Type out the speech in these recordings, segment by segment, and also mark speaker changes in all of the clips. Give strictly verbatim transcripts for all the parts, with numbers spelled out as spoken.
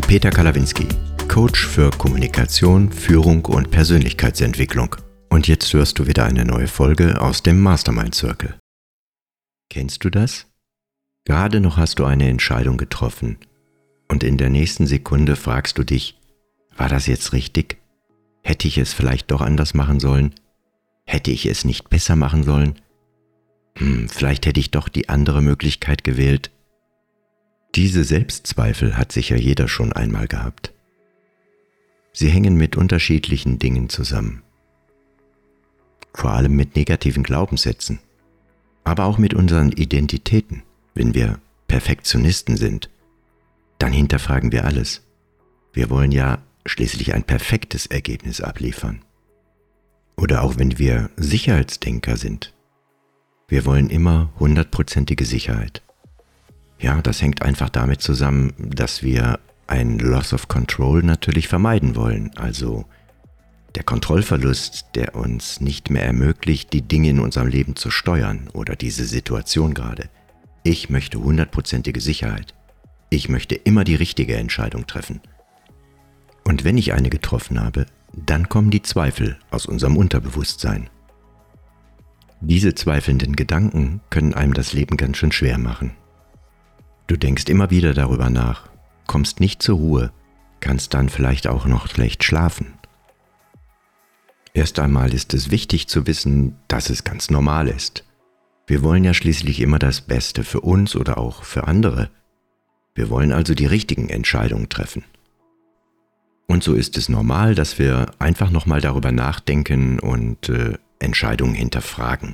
Speaker 1: Peter Kalawinski, Coach für Kommunikation, Führung und Persönlichkeitsentwicklung. Und jetzt hörst du wieder eine neue Folge aus dem Mastermind Circle. Kennst du das? Gerade noch hast du eine Entscheidung getroffen und in der nächsten Sekunde fragst du dich, war das jetzt richtig? Hätte ich es vielleicht doch anders machen sollen? Hätte ich es nicht besser machen sollen? Hm, vielleicht hätte ich doch die andere Möglichkeit gewählt. Diese Selbstzweifel hat sicher jeder schon einmal gehabt. Sie hängen mit unterschiedlichen Dingen zusammen. Vor allem mit negativen Glaubenssätzen, aber auch mit unseren Identitäten. Wenn wir Perfektionisten sind, dann hinterfragen wir alles. Wir wollen ja schließlich ein perfektes Ergebnis abliefern. Oder auch wenn wir Sicherheitsdenker sind. Wir wollen immer hundertprozentige Sicherheit. Ja, das hängt einfach damit zusammen, dass wir ein Loss of Control natürlich vermeiden wollen. Also der Kontrollverlust, der uns nicht mehr ermöglicht, die Dinge in unserem Leben zu steuern oder diese Situation gerade. Ich möchte hundertprozentige Sicherheit. Ich möchte immer die richtige Entscheidung treffen. Und wenn ich eine getroffen habe, dann kommen die Zweifel aus unserem Unterbewusstsein. Diese zweifelnden Gedanken können einem das Leben ganz schön schwer machen. Du denkst immer wieder darüber nach, kommst nicht zur Ruhe, kannst dann vielleicht auch noch schlecht schlafen. Erst einmal ist es wichtig zu wissen, dass es ganz normal ist. Wir wollen ja schließlich immer das Beste für uns oder auch für andere. Wir wollen also die richtigen Entscheidungen treffen. Und so ist es normal, dass wir einfach nochmal darüber nachdenken und äh, Entscheidungen hinterfragen.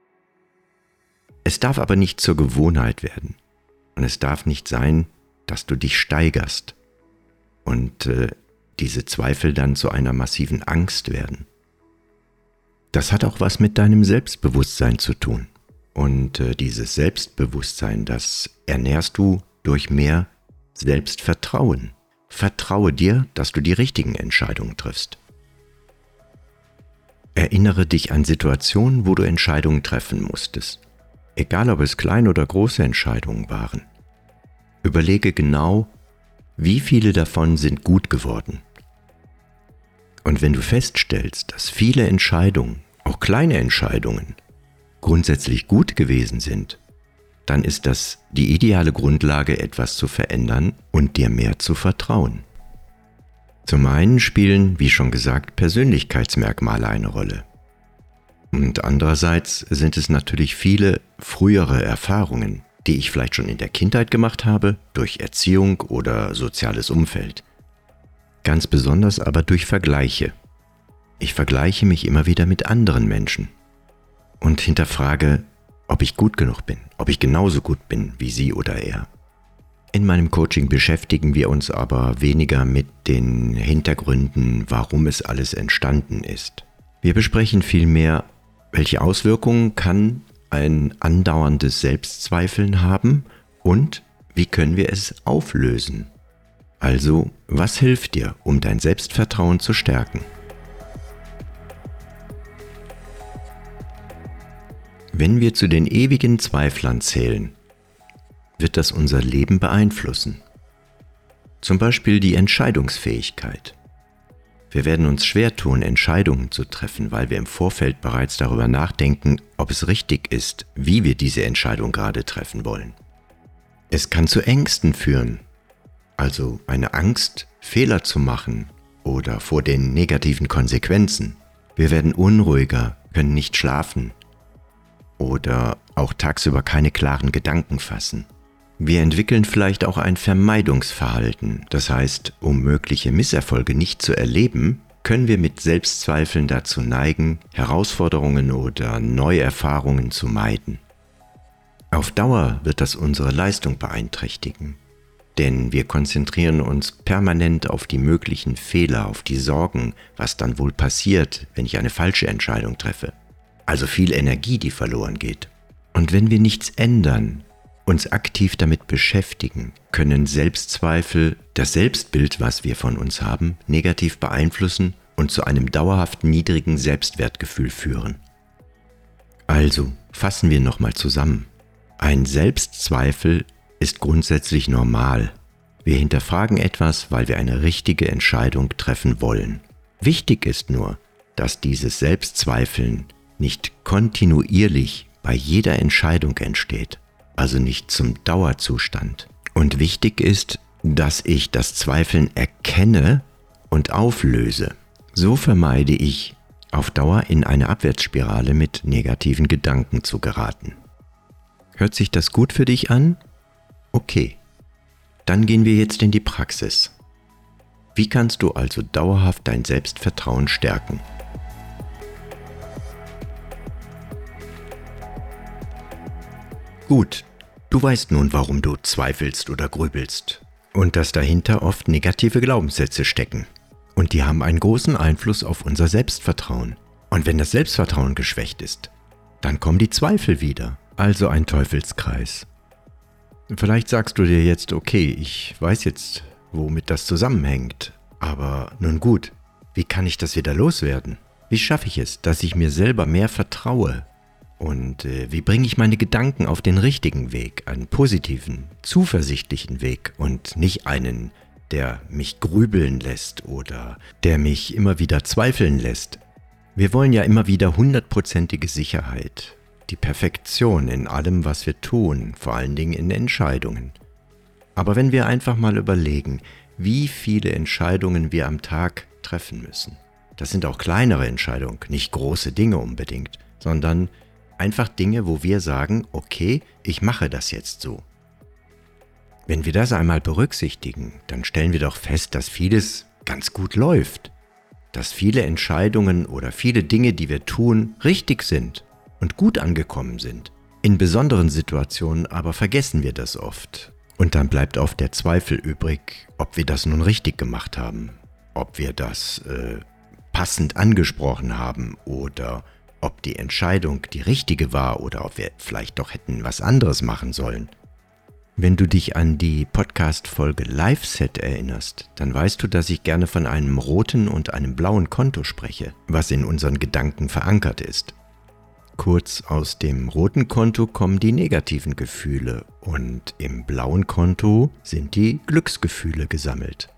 Speaker 1: Es darf aber nicht zur Gewohnheit werden. Und es darf nicht sein, dass du dich steigerst und äh, diese Zweifel dann zu einer massiven Angst werden. Das hat auch was mit deinem Selbstbewusstsein zu tun. Und äh, dieses Selbstbewusstsein, das ernährst du durch mehr Selbstvertrauen. Vertraue dir, dass du die richtigen Entscheidungen triffst. Erinnere dich an Situationen, wo du Entscheidungen treffen musstest. Egal, ob es kleine oder große Entscheidungen waren. Überlege genau, wie viele davon sind gut geworden. Und wenn du feststellst, dass viele Entscheidungen, auch kleine Entscheidungen, grundsätzlich gut gewesen sind, dann ist das die ideale Grundlage, etwas zu verändern und dir mehr zu vertrauen. Zum einen spielen, wie schon gesagt, Persönlichkeitsmerkmale eine Rolle. Und andererseits sind es natürlich viele frühere Erfahrungen, die ich vielleicht schon in der Kindheit gemacht habe, durch Erziehung oder soziales Umfeld. Ganz besonders aber durch Vergleiche. Ich vergleiche mich immer wieder mit anderen Menschen und hinterfrage, ob ich gut genug bin, ob ich genauso gut bin wie sie oder er. In meinem Coaching beschäftigen wir uns aber weniger mit den Hintergründen, warum es alles entstanden ist. Wir besprechen vielmehr, welche Auswirkungen kann ein andauerndes Selbstzweifeln haben und wie können wir es auflösen? Also, was hilft dir, um dein Selbstvertrauen zu stärken? Wenn wir zu den ewigen Zweiflern zählen, wird das unser Leben beeinflussen. Zum Beispiel die Entscheidungsfähigkeit. Wir werden uns schwer tun, Entscheidungen zu treffen, weil wir im Vorfeld bereits darüber nachdenken, ob es richtig ist, wie wir diese Entscheidung gerade treffen wollen. Es kann zu Ängsten führen, also eine Angst, Fehler zu machen oder vor den negativen Konsequenzen. Wir werden unruhiger, können nicht schlafen oder auch tagsüber keine klaren Gedanken fassen. Wir entwickeln vielleicht auch ein Vermeidungsverhalten, das heißt, um mögliche Misserfolge nicht zu erleben, können wir mit Selbstzweifeln dazu neigen, Herausforderungen oder Neuerfahrungen zu meiden. Auf Dauer wird das unsere Leistung beeinträchtigen, denn wir konzentrieren uns permanent auf die möglichen Fehler, auf die Sorgen, was dann wohl passiert, wenn ich eine falsche Entscheidung treffe. Also viel Energie, die verloren geht. Und wenn wir nichts ändern, uns aktiv damit beschäftigen, können Selbstzweifel das Selbstbild, was wir von uns haben, negativ beeinflussen und zu einem dauerhaft niedrigen Selbstwertgefühl führen. Also, fassen wir nochmal zusammen. Ein Selbstzweifel ist grundsätzlich normal. Wir hinterfragen etwas, weil wir eine richtige Entscheidung treffen wollen. Wichtig ist nur, dass dieses Selbstzweifeln nicht kontinuierlich bei jeder Entscheidung entsteht, also nicht zum Dauerzustand. Und wichtig ist, dass ich das Zweifeln erkenne und auflöse. So vermeide ich, auf Dauer in eine Abwärtsspirale mit negativen Gedanken zu geraten. Hört sich das gut für dich an? Okay, dann gehen wir jetzt in die Praxis. Wie kannst du also dauerhaft dein Selbstvertrauen stärken? Gut, du weißt nun, warum du zweifelst oder grübelst und dass dahinter oft negative Glaubenssätze stecken. Und die haben einen großen Einfluss auf unser Selbstvertrauen. Und wenn das Selbstvertrauen geschwächt ist, dann kommen die Zweifel wieder. Also ein Teufelskreis. Vielleicht sagst du dir jetzt, okay, ich weiß jetzt, womit das zusammenhängt. Aber nun gut, wie kann ich das wieder loswerden? Wie schaffe ich es, dass ich mir selber mehr vertraue? Und äh, wie bringe ich meine Gedanken auf den richtigen Weg, einen positiven, zuversichtlichen Weg und nicht einen, der mich grübeln lässt oder der mich immer wieder zweifeln lässt. Wir wollen ja immer wieder hundertprozentige Sicherheit, die Perfektion in allem, was wir tun, vor allen Dingen in Entscheidungen. Aber wenn wir einfach mal überlegen, wie viele Entscheidungen wir am Tag treffen müssen, das sind auch kleinere Entscheidungen, nicht große Dinge unbedingt, sondern einfach Dinge, wo wir sagen, okay, ich mache das jetzt so. Wenn wir das einmal berücksichtigen, dann stellen wir doch fest, dass vieles ganz gut läuft. Dass viele Entscheidungen oder viele Dinge, die wir tun, richtig sind und gut angekommen sind. In besonderen Situationen aber vergessen wir das oft. Und dann bleibt oft der Zweifel übrig, ob wir das nun richtig gemacht haben, ob wir das äh, passend angesprochen haben oder ob die Entscheidung die richtige war oder ob wir vielleicht doch hätten was anderes machen sollen. Wenn du dich an die Podcast-Folge Live-Set erinnerst, dann weißt du, dass ich gerne von einem roten und einem blauen Konto spreche, was in unseren Gedanken verankert ist. Kurz, aus dem roten Konto kommen die negativen Gefühle und im blauen Konto sind die Glücksgefühle gesammelt.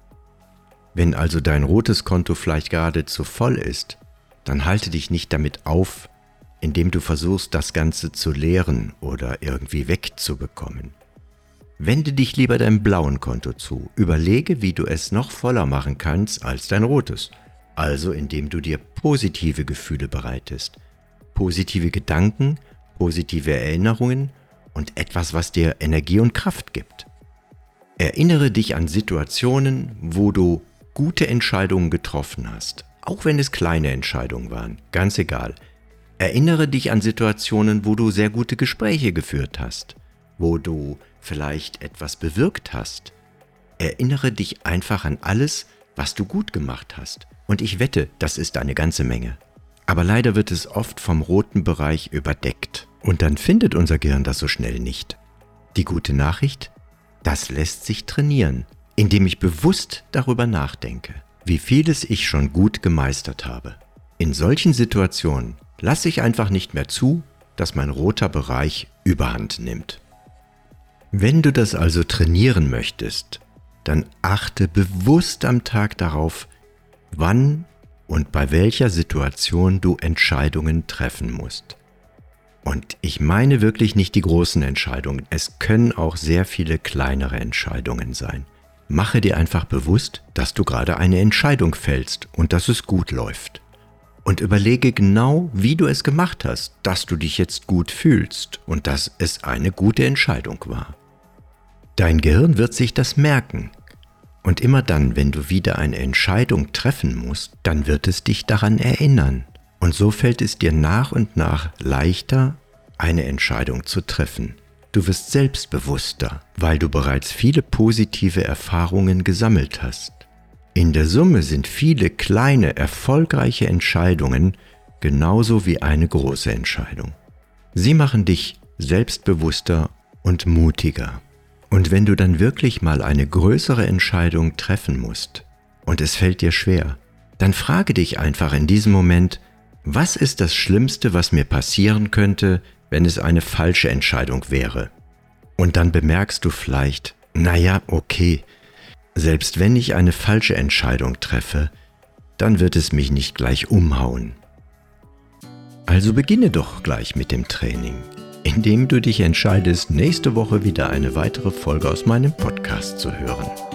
Speaker 1: Wenn also dein rotes Konto vielleicht gerade zu voll ist, dann halte dich nicht damit auf, indem du versuchst, das Ganze zu leeren oder irgendwie wegzubekommen. Wende dich lieber deinem blauen Konto zu. Überlege, wie du es noch voller machen kannst als dein rotes. Also indem du dir positive Gefühle bereitest. Positive Gedanken, positive Erinnerungen und etwas, was dir Energie und Kraft gibt. Erinnere dich an Situationen, wo du gute Entscheidungen getroffen hast. Auch wenn es kleine Entscheidungen waren, ganz egal. Erinnere dich an Situationen, wo du sehr gute Gespräche geführt hast, wo du vielleicht etwas bewirkt hast. Erinnere dich einfach an alles, was du gut gemacht hast. Und ich wette, das ist eine ganze Menge. Aber leider wird es oft vom roten Bereich überdeckt. Und dann findet unser Gehirn das so schnell nicht. Die gute Nachricht? Das lässt sich trainieren, indem ich bewusst darüber nachdenke, wie vieles ich schon gut gemeistert habe. In solchen Situationen lasse ich einfach nicht mehr zu, dass mein roter Bereich Überhand nimmt. Wenn du das also trainieren möchtest, dann achte bewusst am Tag darauf, wann und bei welcher Situation du Entscheidungen treffen musst. Und ich meine wirklich nicht die großen Entscheidungen, es können auch sehr viele kleinere Entscheidungen sein. Mache dir einfach bewusst, dass du gerade eine Entscheidung fällst und dass es gut läuft. Und überlege genau, wie du es gemacht hast, dass du dich jetzt gut fühlst und dass es eine gute Entscheidung war. Dein Gehirn wird sich das merken. Und immer dann, wenn du wieder eine Entscheidung treffen musst, dann wird es dich daran erinnern. Und so fällt es dir nach und nach leichter, eine Entscheidung zu treffen. Du wirst selbstbewusster, weil du bereits viele positive Erfahrungen gesammelt hast. In der Summe sind viele kleine, erfolgreiche Entscheidungen genauso wie eine große Entscheidung. Sie machen dich selbstbewusster und mutiger. Und wenn du dann wirklich mal eine größere Entscheidung treffen musst und es fällt dir schwer, dann frage dich einfach in diesem Moment, was ist das Schlimmste, was mir passieren könnte, wenn es eine falsche Entscheidung wäre? Und dann bemerkst du vielleicht, Naja, okay. Selbst wenn ich eine falsche Entscheidung treffe, dann wird es mich nicht gleich umhauen. Also beginne doch gleich mit dem Training, indem du dich entscheidest, nächste Woche wieder eine weitere Folge aus meinem Podcast zu hören.